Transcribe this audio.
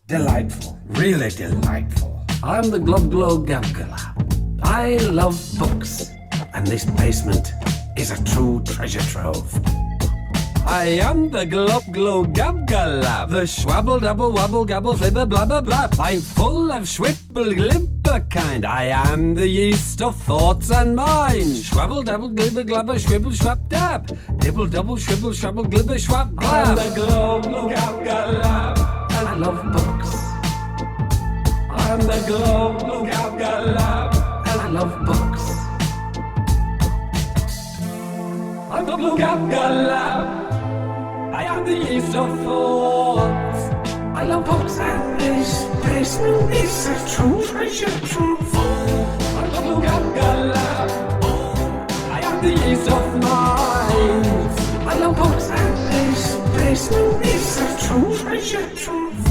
Delightful, really delightful. I'm the Glub Glow Gabgalab. I love books, and this basement is a true treasure trove. I am the Glub Glow Gabgalab, the schwabble double wabble gabble flibber blabber blab. I'm full of schwipple glimper kind. I am the yeast of thoughts and minds. Schwabble double glibber glabber schwibble schwab dab. Dibble double shwibble schwabble glibber schwab blab. I'm the Glub Glow Gabgalab. I love books. I'm the Glub Glow Gabgalab. I love books. I'm the Glow Gabgalab. I am the yeast of thoughts. I love books, and this basement is a true treasure trove. I'm the Glow Gabgalab. I am the yeast of minds. I love books, and this basement is a true treasure trove.